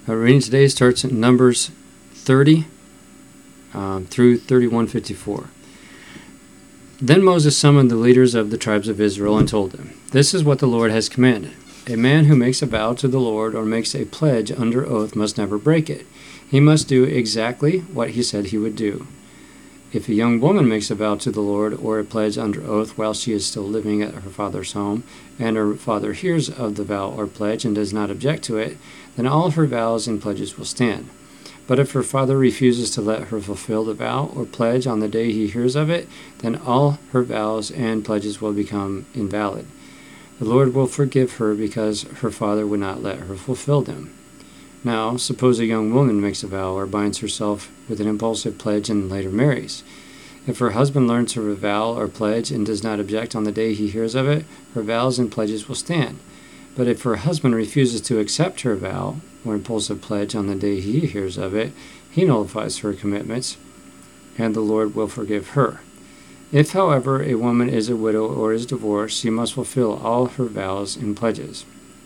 Our reading today starts in Numbers 30 through 31:54. Then Moses summoned the leaders of the tribes of Israel and told them, "This is what the Lord has commanded. A man who makes a vow to the Lord or makes a pledge under oath must never break it. He must do exactly what he said he would do. If a young woman makes a vow to the Lord or a pledge under oath while she is still living at her father's home, and her father hears of the vow or pledge and does not object to it, then all her vows and pledges will stand. But if her father refuses to let her fulfill the vow or pledge on the day he hears of it, then all her vows and pledges will become invalid. The Lord will forgive her because her father would not let her fulfill them. Now, suppose a young woman makes a vow or binds herself with an impulsive pledge and later marries. If her husband learns of her vow or pledge and does not object on the day he hears of it, her vows and pledges will stand. But if her husband refuses to accept her vow or impulsive pledge on the day he hears of it, he nullifies her commitments, and the Lord will forgive her. If, however, a woman is a widow or is divorced, she must fulfill all her vows and pledges.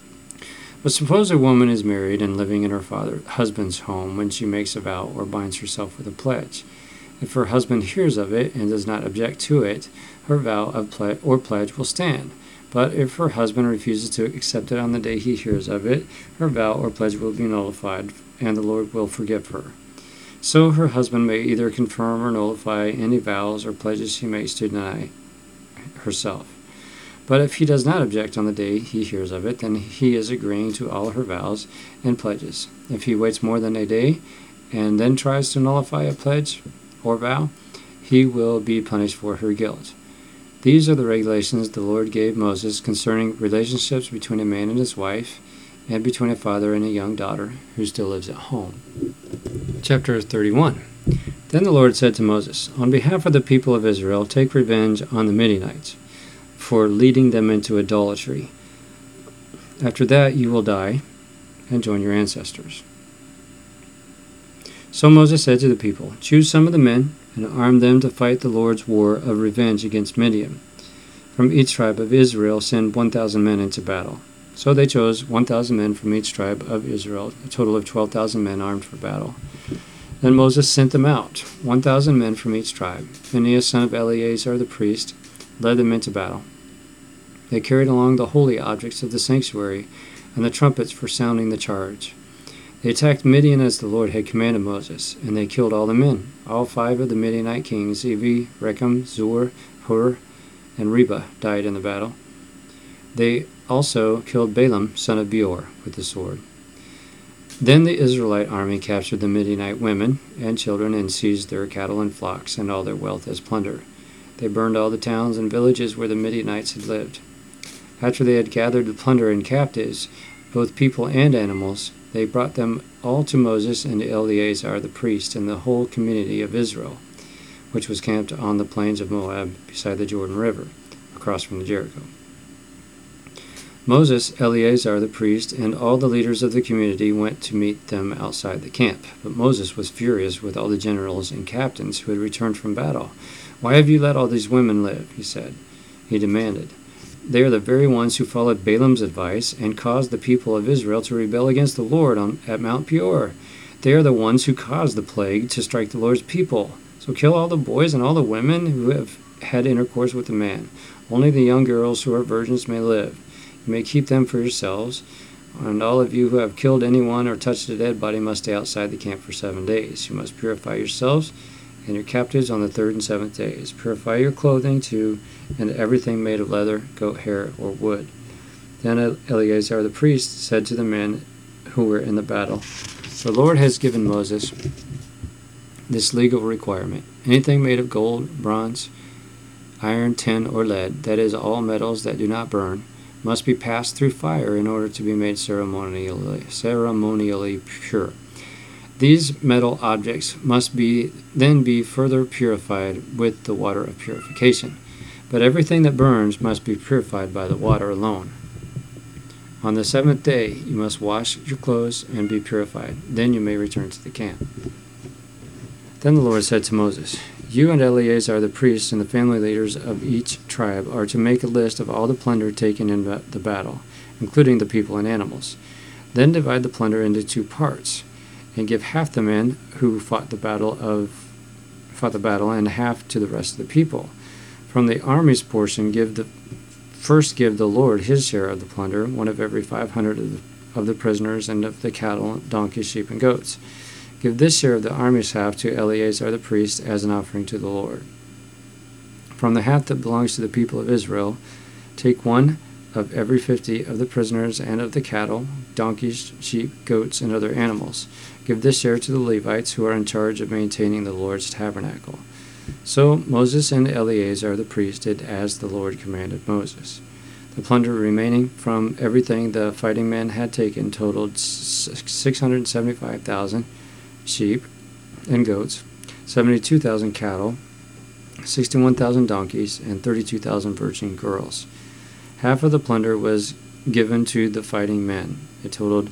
But suppose a woman is married and living in her husband's home when she makes a vow or binds herself with a pledge. If her husband hears of it and does not object to it, her vow or pledge will stand. But if her husband refuses to accept it on the day he hears of it, her vow or pledge will be nullified, and the Lord will forgive her. So her husband may either confirm or nullify any vows or pledges she makes to deny herself. But if he does not object on the day he hears of it, then he is agreeing to all her vows and pledges. If he waits more than a day and then tries to nullify a pledge or vow, he will be punished for her guilt. These are the regulations the Lord gave Moses concerning relationships between a man and his wife, and between a father and a young daughter who still lives at home. Chapter 31. Then the Lord said to Moses, "On behalf of the people of Israel, take revenge on the Midianites for leading them into idolatry. After that you will die and join your ancestors." So Moses said to the people, "Choose some of the men and arm them to fight the Lord's war of revenge against Midian. From each tribe of Israel send 1,000 men into battle." So they chose 1,000 men from each tribe of Israel, a total of 12,000 men armed for battle. Then Moses sent them out, 1,000 men from each tribe. Phinehas, son of Eleazar the priest, led them into battle. They carried along the holy objects of the sanctuary and the trumpets for sounding the charge. They attacked Midian as the Lord had commanded Moses, and they killed all the men. All 5 of the Midianite kings, Evi, Rechem, Zur, Hur, and Reba, died in the battle. They also killed Balaam, son of Beor, with the sword. Then the Israelite army captured the Midianite women and children and seized their cattle and flocks and all their wealth as plunder. They burned all the towns and villages where the Midianites had lived. After they had gathered the plunder and captives, both people and animals, they brought them all to Moses and Eleazar the priest and the whole community of Israel, which was camped on the plains of Moab beside the Jordan River, across from Jericho. Moses, Eleazar the priest, and all the leaders of the community went to meet them outside the camp. But Moses was furious with all the generals and captains who had returned from battle. "Why have you let all these women live?" he said. He demanded. "They are the very ones who followed Balaam's advice and caused the people of Israel to rebel against the Lord at Mount Peor. They are the ones who caused the plague to strike the Lord's people. So kill all the boys and all the women who have had intercourse with a man. Only the young girls who are virgins may live. You may keep them for yourselves, and all of you who have killed anyone or touched a dead body must stay outside the camp for 7 days. You must purify yourselves and your captives on the 3rd and 7th days. Purify your clothing too, and everything made of leather, goat hair, or wood." Then Eleazar the priest said to the men who were in the battle, "The Lord has given Moses this legal requirement. Anything made of gold, bronze, iron, tin, or lead, that is, all metals that do not burn, must be passed through fire in order to be made ceremonially pure. These metal objects must then be further purified with the water of purification. But everything that burns must be purified by the water alone. On the 7th day you must wash your clothes and be purified. Then you may return to the camp." Then the Lord said to Moses, "You and Eleazar the priest and the family leaders of each tribe are to make a list of all the plunder taken in the battle, including the people and animals. Then divide the plunder into 2 parts, and give half the men who fought the battle and half to the rest of the people. From the army's portion give the Lord his share of the plunder, one of every 500 of the prisoners and of the cattle, donkeys, sheep, and goats. Give this share of the army's half to Eleazar the priest as an offering to the Lord. From the half that belongs to the people of Israel, take 1 of every 50 of the prisoners and of the cattle, donkeys, sheep, goats, and other animals. Give this share to the Levites who are in charge of maintaining the Lord's tabernacle. So Moses and Eleazar the priest did as the Lord commanded Moses. The plunder remaining from everything the fighting men had taken totaled 675,000 sheep and goats, 72,000 cattle, 61,000 donkeys, and 32,000 virgin girls. Half of the plunder was given to the fighting men. It totaled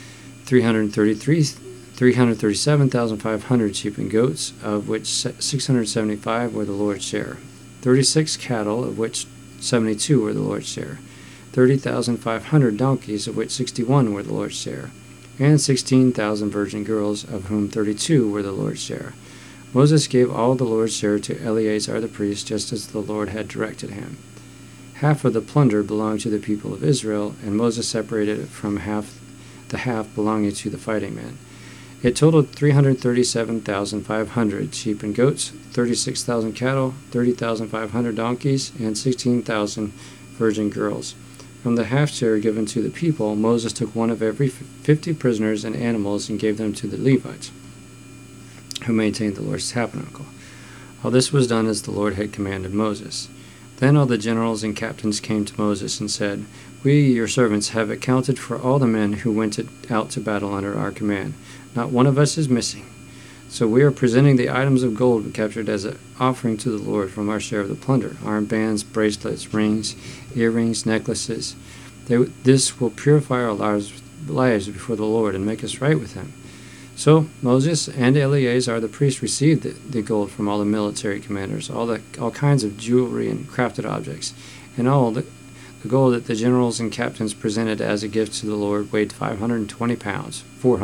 337,500 sheep and goats, of which 675 were the Lord's share, 36 cattle, of which 72 were the Lord's share, 30,500 donkeys, of which 61 were the Lord's share, and 16,000 virgin girls, of whom 32 were the Lord's share. Moses gave all the Lord's share to Eleazar the priest, just as the Lord had directed him. Half of the plunder belonged to the people of Israel, and Moses separated it from the half belonging to the fighting men. It totaled 337,500 sheep and goats, 36,000 cattle, 30,500 donkeys, and 16,000 virgin girls. From the half share given to the people, Moses took 1 of every 50 prisoners and animals and gave them to the Levites, who maintained the Lord's tabernacle. All this was done as the Lord had commanded Moses. Then all the generals and captains came to Moses and said, "We, your servants, have accounted for all the men who went out to battle under our command. Not one of us is missing. So we are presenting the items of gold we captured as an offering to the Lord from our share of the plunder, armbands, bracelets, rings, earrings, necklaces. This will purify our lives before the Lord and make us right with him." So Moses and Eleazar the priest received the gold from all the military commanders, all kinds of jewelry and crafted objects, and all the gold that the generals and captains presented as a gift to the Lord weighed 420 pounds.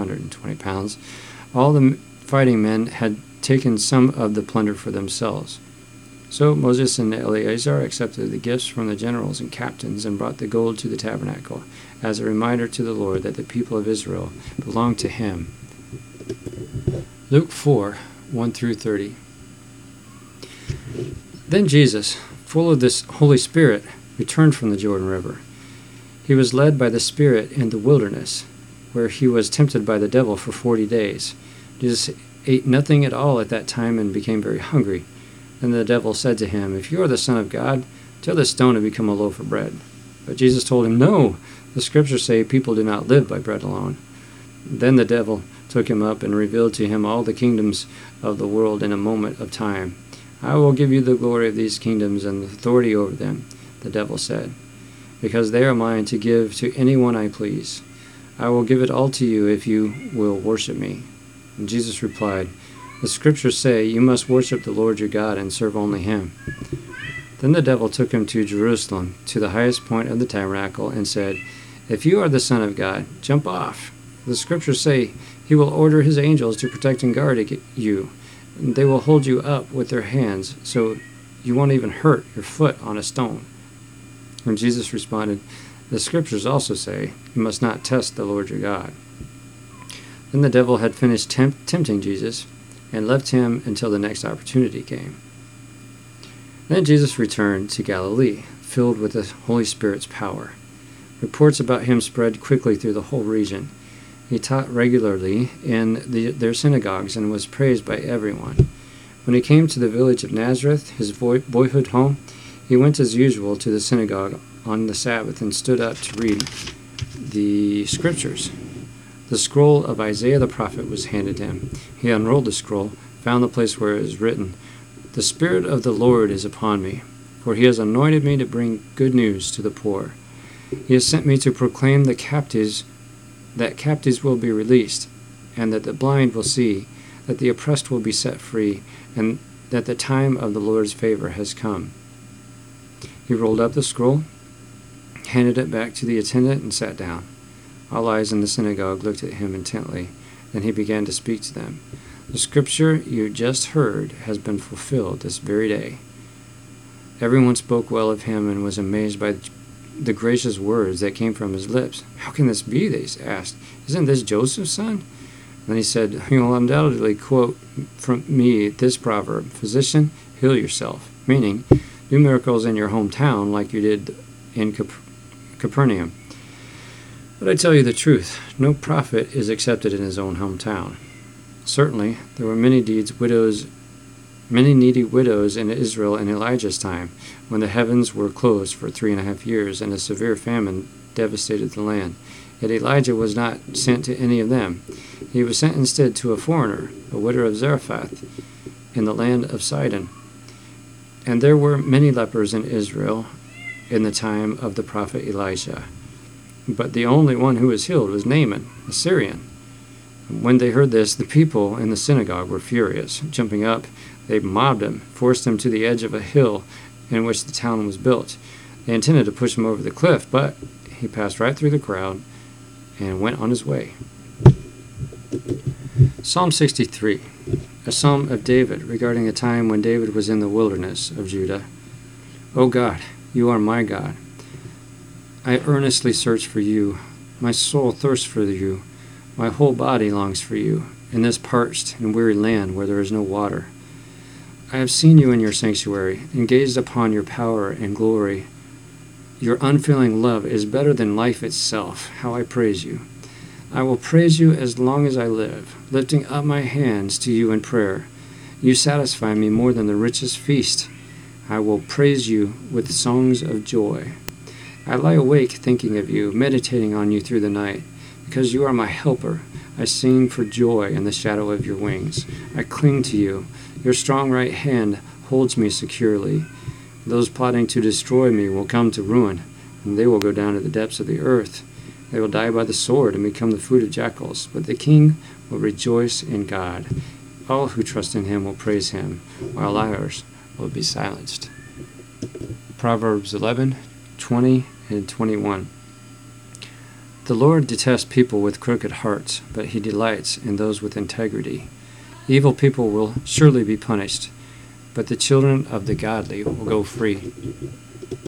All the fighting men had taken some of the plunder for themselves. So Moses and Eleazar accepted the gifts from the generals and captains and brought the gold to the tabernacle as a reminder to the Lord that the people of Israel belonged to him. Luke 4, 1-30. Then Jesus, full of this Holy Spirit, returned from the Jordan River. He was led by the Spirit in the wilderness, where he was tempted by the devil for 40 days. Jesus ate nothing at all at that time and became very hungry. Then the devil said to him, "If you are the Son of God, tell this stone to become a loaf of bread." But Jesus told him, "No, the scriptures say people do not live by bread alone." Then the devil took him up and revealed to him all the kingdoms of the world in a moment of time. "I will give you the glory of these kingdoms and the authority over them," the devil said, "because they are mine to give to anyone I please. I will give it all to you if you will worship me." And Jesus replied, "The scriptures say you must worship the Lord your God and serve only him." Then the devil took him to Jerusalem, to the highest point of the tabernacle, and said, "If you are the Son of God, jump off. The scriptures say he will order his angels to protect and guard you. And they will hold you up with their hands, so you won't even hurt your foot on a stone." And Jesus responded, "The scriptures also say you must not test the Lord your God." Then the devil had finished tempting Jesus and left him until the next opportunity came. Then Jesus returned to Galilee, filled with the Holy Spirit's power. Reports about him spread quickly through the whole region. He taught regularly in their synagogues and was praised by everyone. When he came to the village of Nazareth, his boyhood home, he went as usual to the synagogue on the Sabbath and stood up to read the scriptures. The scroll of Isaiah the prophet was handed him. He unrolled the scroll, found the place where it was written, "The Spirit of the Lord is upon me, for he has anointed me to bring good news to the poor. He has sent me to proclaim that captives will be released, and that the blind will see, that the oppressed will be set free, and that the time of the Lord's favor has come." He rolled up the scroll, handed it back to the attendant, and sat down. All eyes in the synagogue looked at him intently. Then he began to speak to them. The scripture you just heard has been fulfilled this very day. Everyone spoke well of him and was amazed by the gracious words that came from his lips. How can this be? They asked. Isn't this Joseph's son? Then he said, You will undoubtedly quote from me this proverb, Physician, heal yourself, meaning, do miracles in your hometown like you did in Capernaum. But I tell you the truth, no prophet is accepted in his own hometown. Certainly, there were many needy widows in Israel in Elijah's time, when the heavens were closed for 3.5 years and a severe famine devastated the land. Yet Elijah was not sent to any of them. He was sent instead to a foreigner, a widow of Zarephath, in the land of Sidon. And there were many lepers in Israel in the time of the prophet Elisha. But the only one who was healed was Naaman, a Syrian. When they heard this, the people in the synagogue were furious. Jumping up, they mobbed him, forced him to the edge of a hill in which the town was built. They intended to push him over the cliff, but he passed right through the crowd and went on his way. Psalm 63, a psalm of David regarding a time when David was in the wilderness of Judah. O God, you are my God. I earnestly search for you. My soul thirsts for you. My whole body longs for you, in this parched and weary land where there is no water. I have seen you in your sanctuary, and gazed upon your power and glory. Your unfailing love is better than life itself. How I praise you. I will praise you as long as I live, lifting up my hands to you in prayer. You satisfy me more than the richest feast. I will praise you with songs of joy. I lie awake thinking of you, meditating on you through the night. Because you are my helper, I sing for joy in the shadow of your wings. I cling to you. Your strong right hand holds me securely. Those plotting to destroy me will come to ruin, and they will go down to the depths of the earth. They will die by the sword and become the food of jackals. But the king will rejoice in God. All who trust in him will praise him, while liars will be silenced. Proverbs 11:20 and 21. The Lord detests people with crooked hearts, but he delights in those with integrity. Evil people will surely be punished, but the children of the godly will go free.